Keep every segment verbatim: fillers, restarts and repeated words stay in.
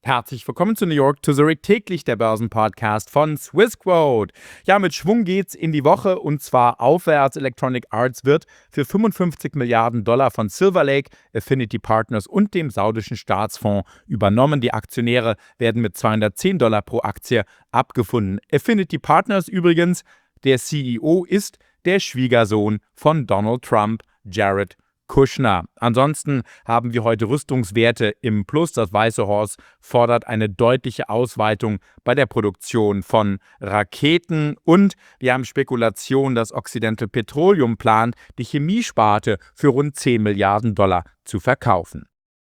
Herzlich willkommen zu New York to Zurich, täglich der Börsenpodcast von Swissquote. Ja, mit Schwung geht's in die Woche und zwar aufwärts. Electronic Arts wird für fünfundfünfzig Milliarden Dollar von Silver Lake, Affinity Partners und dem saudischen Staatsfonds übernommen. Die Aktionäre werden mit zweihundertzehn Dollar pro Aktie abgefunden. Affinity Partners übrigens, der C E O ist der Schwiegersohn von Donald Trump, Jared Kushner. Ansonsten haben wir heute Rüstungswerte im Plus. Das Weiße Haus fordert eine deutliche Ausweitung bei der Produktion von Raketen und wir haben Spekulationen, dass Occidental Petroleum plant, die Chemiesparte für rund zehn Milliarden Dollar zu verkaufen.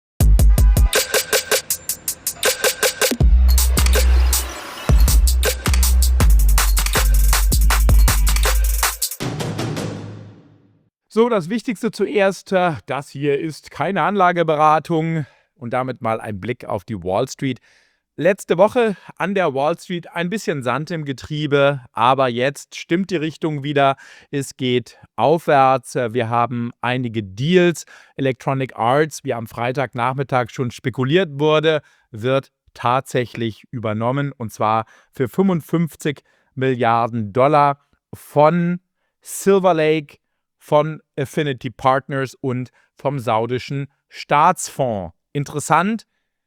So, das Wichtigste zuerst, äh, das hier ist keine Anlageberatung und damit mal ein Blick auf die Wall Street. Letzte Woche an der Wall Street ein bisschen Sand im Getriebe, aber jetzt stimmt die Richtung wieder. Es geht aufwärts. Wir haben einige Deals. Electronic Arts, wie am Freitagnachmittag schon spekuliert wurde, wird tatsächlich übernommen und zwar für fünfundfünfzig Milliarden Dollar von Silver Lake, von Affinity Partners und vom saudischen Staatsfonds. Interessant,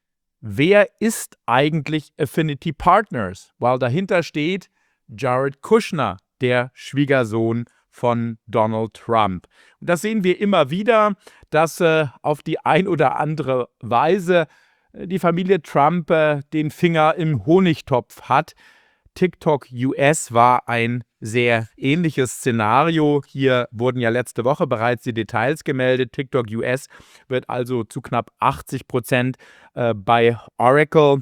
wer ist eigentlich Affinity Partners? Weil dahinter steht Jared Kushner, der Schwiegersohn von Donald Trump. Und das sehen wir immer wieder, dass äh, auf die ein oder andere Weise äh, die Familie Trump äh, den Finger im Honigtopf hat. TikTok U S war ein sehr ähnliches Szenario. Hier wurden ja letzte Woche bereits die Details gemeldet. TikTok U S wird also zu knapp achtzig Prozent äh, bei Oracle,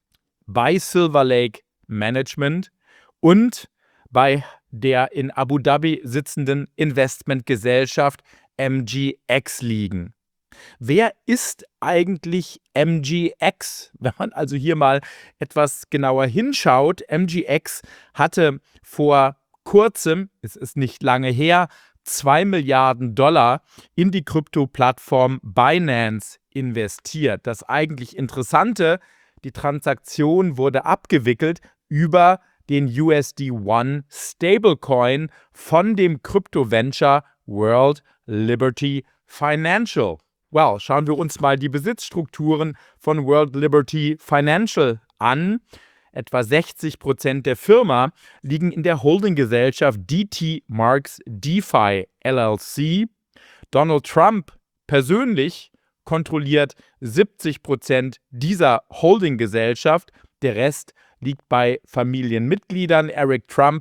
bei Silver Lake Management und bei der in Abu Dhabi sitzenden Investmentgesellschaft M G X liegen. Wer ist eigentlich M G X? Wenn man also hier mal etwas genauer hinschaut, M G X hatte vor kurzem, es ist nicht lange her, zwei Milliarden Dollar in die Krypto-Plattform Binance investiert. Das eigentlich Interessante, die Transaktion wurde abgewickelt über den U S D One Stablecoin von dem Krypto-Venture World Liberty Financial. Well, schauen wir uns mal die Besitzstrukturen von World Liberty Financial an. Etwa sechzig Prozent der Firma liegen in der Holdinggesellschaft D T Marks DeFi L L C. Donald Trump persönlich kontrolliert siebzig Prozent dieser Holdinggesellschaft. Der Rest liegt bei Familienmitgliedern. Eric Trump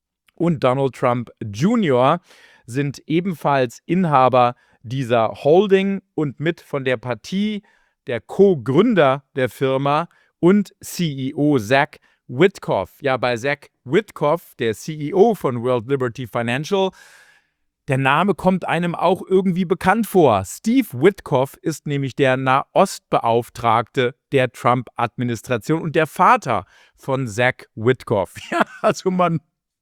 und Donald Trump Junior sind ebenfalls Inhaber dieser Holding und mit von der Partie der Co-Gründer der Firma und C E O Zach Witkoff. Ja, bei Zach Witkoff, der C E O von World Liberty Financial, der Name kommt einem auch irgendwie bekannt vor. Steve Witkoff ist nämlich der Nahostbeauftragte der Trump-Administration und der Vater von Zach Witkoff. Ja, also man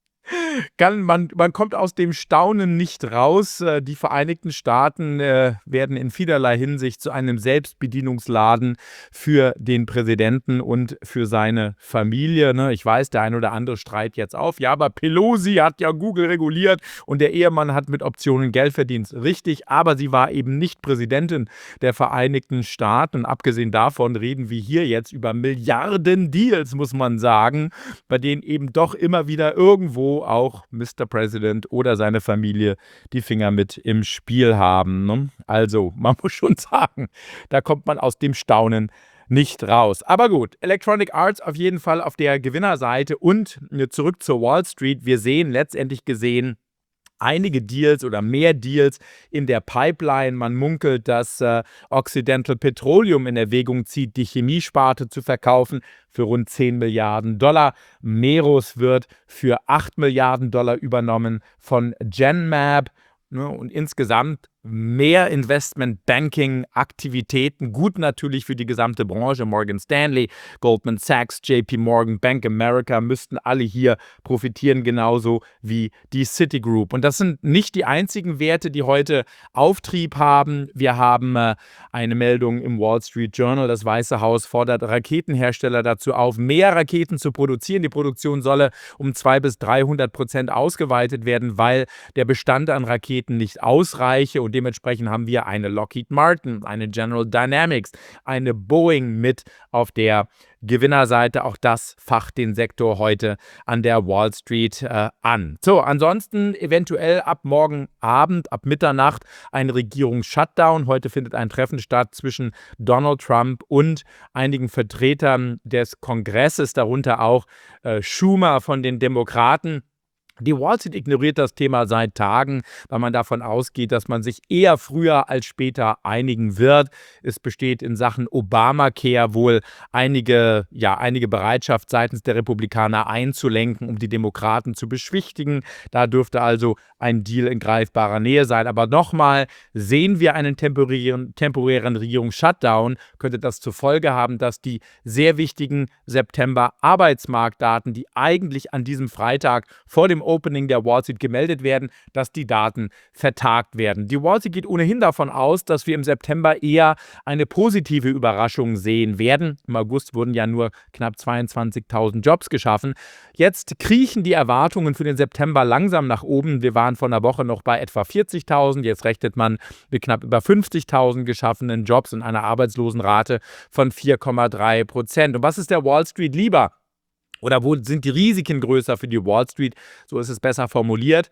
Kann, man, man kommt aus dem Staunen nicht raus. Äh, Die Vereinigten Staaten äh, werden in vielerlei Hinsicht zu einem Selbstbedienungsladen für den Präsidenten und für seine Familie. Ne? Ich weiß, der ein oder andere streit jetzt auf. Ja, aber Pelosi hat ja Google reguliert und der Ehemann hat mit Optionen Geld verdient. Richtig, aber sie war eben nicht Präsidentin der Vereinigten Staaten. Und abgesehen davon reden wir hier jetzt über Milliarden Deals, muss man sagen, bei denen eben doch immer wieder irgendwo auch Mister President oder seine Familie die Finger mit im Spiel haben. Ne? Also, man muss schon sagen, da kommt man aus dem Staunen nicht raus. Aber gut, Electronic Arts auf jeden Fall auf der Gewinnerseite und zurück zur Wall Street. Wir sehen letztendlich gesehen einige Deals oder mehr Deals in der Pipeline. Man munkelt, dass äh, Occidental Petroleum in Erwägung zieht, die Chemiesparte zu verkaufen für rund zehn Milliarden Dollar. Merus wird für acht Milliarden Dollar übernommen von Genmab. Ne, und insgesamt mehr Investment-Banking-Aktivitäten, gut natürlich für die gesamte Branche. Morgan Stanley, Goldman Sachs, J P Morgan, Bank America müssten alle hier profitieren, genauso wie die Citigroup. Und das sind nicht die einzigen Werte, die heute Auftrieb haben. Wir haben äh, eine Meldung im Wall Street Journal. Das Weiße Haus fordert Raketenhersteller dazu auf, mehr Raketen zu produzieren. Die Produktion solle um zweihundert bis dreihundert Prozent ausgeweitet werden, weil der Bestand an Raketen nicht ausreiche. Und dementsprechend haben wir eine Lockheed Martin, eine General Dynamics, eine Boeing mit auf der Gewinnerseite. Auch das facht den Sektor heute an der Wall Street äh, an. So, ansonsten eventuell ab morgen Abend, ab Mitternacht ein Regierungs-Shutdown. Heute findet ein Treffen statt zwischen Donald Trump und einigen Vertretern des Kongresses, darunter auch äh, Schumer von den Demokraten. Die Wall Street ignoriert das Thema seit Tagen, weil man davon ausgeht, dass man sich eher früher als später einigen wird. Es besteht in Sachen Obamacare wohl einige, ja, einige Bereitschaft seitens der Republikaner einzulenken, um die Demokraten zu beschwichtigen. Da dürfte also ein Deal in greifbarer Nähe sein. Aber nochmal, sehen wir einen temporären, temporären Regierungs-Shutdown, könnte das zur Folge haben, dass die sehr wichtigen September-Arbeitsmarktdaten, die eigentlich an diesem Freitag vor dem Opening der Wall Street gemeldet werden, dass die Daten vertagt werden. Die Wall Street geht ohnehin davon aus, dass wir im September eher eine positive Überraschung sehen werden. Im August wurden ja nur knapp zweiundzwanzigtausend Jobs geschaffen. Jetzt kriechen die Erwartungen für den September langsam nach oben. Wir waren vor einer Woche noch bei etwa vierzigtausend. Jetzt rechnet man mit knapp über fünfzigtausend geschaffenen Jobs und einer Arbeitslosenrate von vier Komma drei Prozent. Und was ist der Wall Street lieber? Oder wo sind die Risiken größer für die Wall Street? So ist es besser formuliert.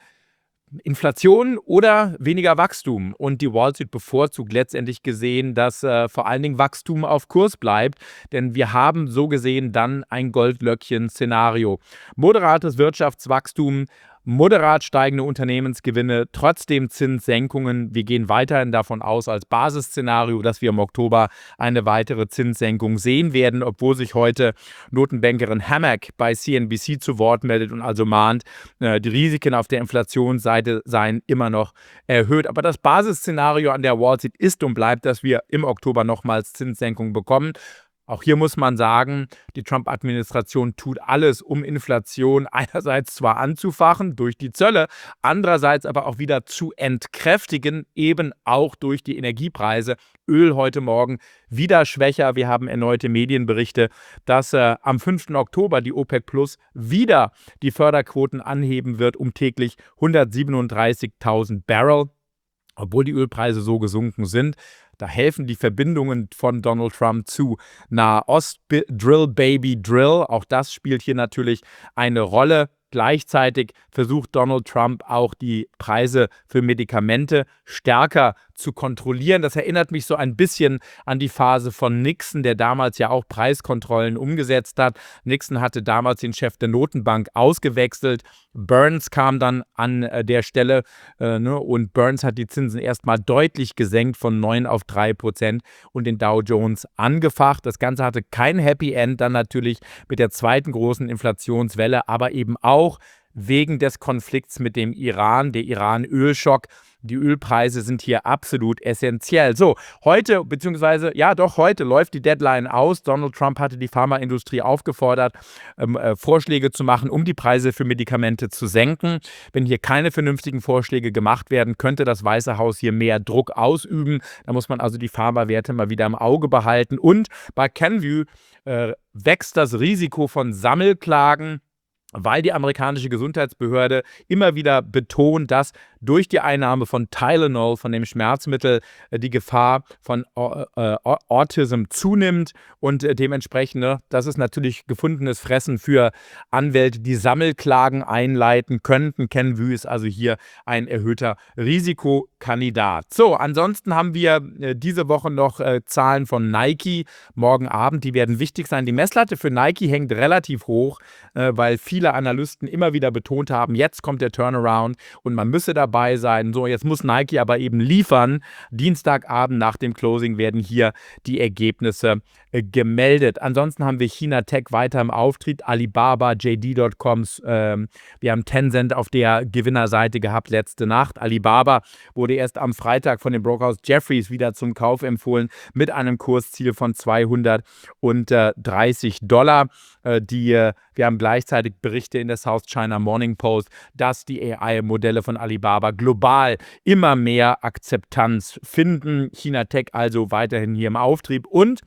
Inflation oder weniger Wachstum. Und die Wall Street bevorzugt letztendlich gesehen, dass äh, vor allen Dingen Wachstum auf Kurs bleibt. Denn wir haben so gesehen dann ein Goldlöckchen-Szenario. Moderates Wirtschaftswachstum, moderat steigende Unternehmensgewinne, trotzdem Zinssenkungen. Wir gehen weiterhin davon aus als Basisszenario, dass wir im Oktober eine weitere Zinssenkung sehen werden, obwohl sich heute Notenbankerin Hammack bei C N B C zu Wort meldet und also mahnt, äh, die Risiken auf der Inflationsseite seien immer noch erhöht. Aber das Basisszenario an der Wall Street ist und bleibt, dass wir im Oktober nochmals Zinssenkungen bekommen. Auch hier muss man sagen, die Trump-Administration tut alles, um Inflation einerseits zwar anzufachen durch die Zölle, andererseits aber auch wieder zu entkräftigen, eben auch durch die Energiepreise. Öl heute Morgen wieder schwächer. Wir haben erneute Medienberichte, dass äh, am fünften Oktober die OPEC Plus wieder die Förderquoten anheben wird um täglich hundertsiebenunddreißigtausend Barrel, obwohl die Ölpreise so gesunken sind. Da helfen die Verbindungen von Donald Trump zu Nahost, Drill Baby Drill. Auch das spielt hier natürlich eine Rolle. Gleichzeitig versucht Donald Trump auch die Preise für Medikamente stärker zu kontrollieren. Das erinnert mich so ein bisschen an die Phase von Nixon, der damals ja auch Preiskontrollen umgesetzt hat. Nixon hatte damals den Chef der Notenbank ausgewechselt. Burns kam dann an äh, der Stelle äh, ne, und Burns hat die Zinsen erstmal deutlich gesenkt von neun auf drei Prozent und den Dow Jones angefacht. Das Ganze hatte kein Happy End dann natürlich mit der zweiten großen Inflationswelle, aber eben auch wegen des Konflikts mit dem Iran, der Iran-Ölschock. Die Ölpreise sind hier absolut essentiell. So, heute, beziehungsweise, ja doch, heute läuft die Deadline aus. Donald Trump hatte die Pharmaindustrie aufgefordert, ähm, äh, Vorschläge zu machen, um die Preise für Medikamente zu senken. Wenn hier keine vernünftigen Vorschläge gemacht werden, könnte das Weiße Haus hier mehr Druck ausüben. Da muss man also die Pharmawerte mal wieder im Auge behalten. Und bei Kenvue äh, wächst das Risiko von Sammelklagen, weil die amerikanische Gesundheitsbehörde immer wieder betont, dass durch die Einnahme von Tylenol, von dem Schmerzmittel, die Gefahr von äh, Autism zunimmt und äh, dementsprechend, ne, das ist natürlich gefundenes Fressen für Anwälte, die Sammelklagen einleiten könnten. Kenvue ist also hier ein erhöhter Risikokandidat. So, ansonsten haben wir äh, diese Woche noch äh, Zahlen von Nike morgen Abend, die werden wichtig sein. Die Messlatte für Nike hängt relativ hoch, äh, weil viele Analysten immer wieder betont haben, jetzt kommt der Turnaround und man müsse dabei dabei sein. So, jetzt muss Nike aber eben liefern. Dienstagabend nach dem Closing werden hier die Ergebnisse äh, gemeldet. Ansonsten haben wir China Tech weiter im Auftritt, Alibaba, J D Punkt com, ähm, wir haben Tencent auf der Gewinnerseite gehabt letzte Nacht. Alibaba wurde erst am Freitag von dem Brokerhaus Jefferies wieder zum Kauf empfohlen mit einem Kursziel von zweihundertdreißig Dollar. Äh, die, äh, wir haben gleichzeitig Berichte in der South China Morning Post, dass die A I-Modelle von Alibaba global immer mehr Akzeptanz finden. China Tech also weiterhin hier im Auftrieb und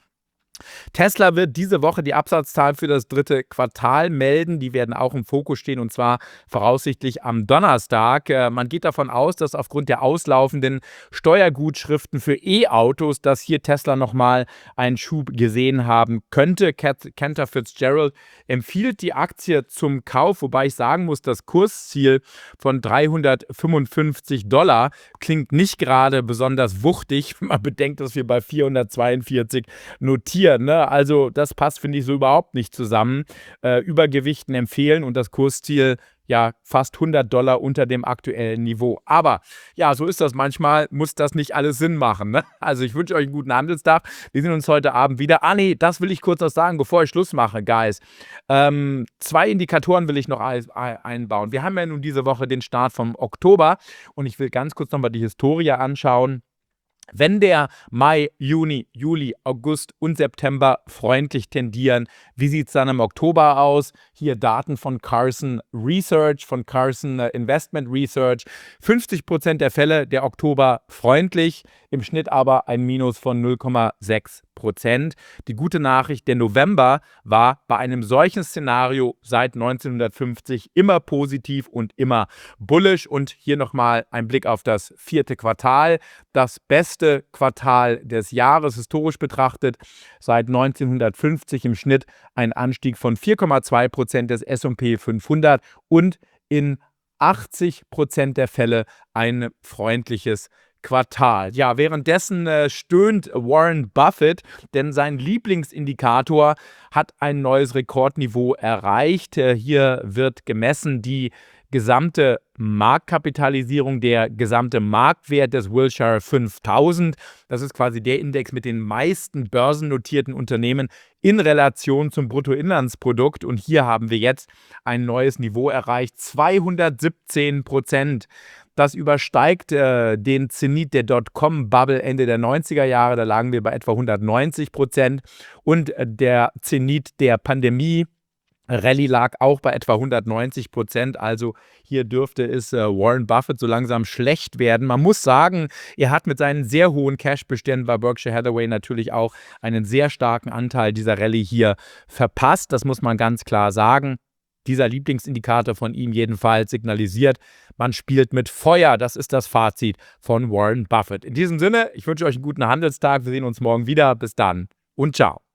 Tesla wird diese Woche die Absatzzahlen für das dritte Quartal melden. Die werden auch im Fokus stehen und zwar voraussichtlich am Donnerstag. Äh, man geht davon aus, dass aufgrund der auslaufenden Steuergutschriften für E-Autos, dass hier Tesla nochmal einen Schub gesehen haben könnte. Cantor Fitzgerald empfiehlt die Aktie zum Kauf, wobei ich sagen muss, das Kursziel von dreihundertfünfundfünfzig Dollar klingt nicht gerade besonders wuchtig, wenn man bedenkt, dass wir bei vierhundertzweiundvierzig notieren. Ne? Also das passt, finde ich, so überhaupt nicht zusammen. Äh, Übergewichten empfehlen und das Kursziel ja fast hundert Dollar unter dem aktuellen Niveau. Aber ja, so ist das manchmal, muss das nicht alles Sinn machen. Ne? Also ich wünsche euch einen guten Handelstag. Wir sehen uns heute Abend wieder. Ah nee, das will ich kurz noch sagen, bevor ich Schluss mache, Guys. Ähm, zwei Indikatoren will ich noch einbauen. Wir haben ja nun diese Woche den Start vom Oktober und ich will ganz kurz nochmal die Historie anschauen. Wenn der Mai, Juni, Juli, August und September freundlich tendieren, wie sieht es dann im Oktober aus? Hier Daten von Carson Research, von Carson Investment Research. fünfzig Prozent der Fälle der Oktober freundlich, im Schnitt aber ein Minus von null Komma sechs Prozent. Die gute Nachricht, der November war bei einem solchen Szenario seit neunzehnhundertfünfzig immer positiv und immer bullish. Und hier nochmal ein Blick auf das vierte Quartal. Das beste Quartal des Jahres historisch betrachtet. Seit neunzehnhundertfünfzig im Schnitt ein Anstieg von vier Komma zwei Prozent des S und P fünfhundert und in achtzig Prozent der Fälle ein freundliches Quartal. Ja, währenddessen äh, stöhnt Warren Buffett, denn sein Lieblingsindikator hat ein neues Rekordniveau erreicht. Äh, hier wird gemessen die gesamte Marktkapitalisierung, der gesamte Marktwert des Wilshire fünftausend. Das ist quasi der Index mit den meisten börsennotierten Unternehmen in Relation zum Bruttoinlandsprodukt. Und hier haben wir jetzt ein neues Niveau erreicht, zweihundertsiebzehn Prozent. Das übersteigt äh, den Zenit der Dotcom-Bubble Ende der neunziger Jahre. Da lagen wir bei etwa hundertneunzig Prozent. Und äh, der Zenit der Pandemie Rallye lag auch bei etwa hundertneunzig Prozent, also hier dürfte es äh, Warren Buffett so langsam schlecht werden. Man muss sagen, er hat mit seinen sehr hohen Cash-Beständen bei Berkshire Hathaway natürlich auch einen sehr starken Anteil dieser Rallye hier verpasst. Das muss man ganz klar sagen. Dieser Lieblingsindikator von ihm jedenfalls signalisiert, man spielt mit Feuer. Das ist das Fazit von Warren Buffett. In diesem Sinne, ich wünsche euch einen guten Handelstag. Wir sehen uns morgen wieder. Bis dann und ciao.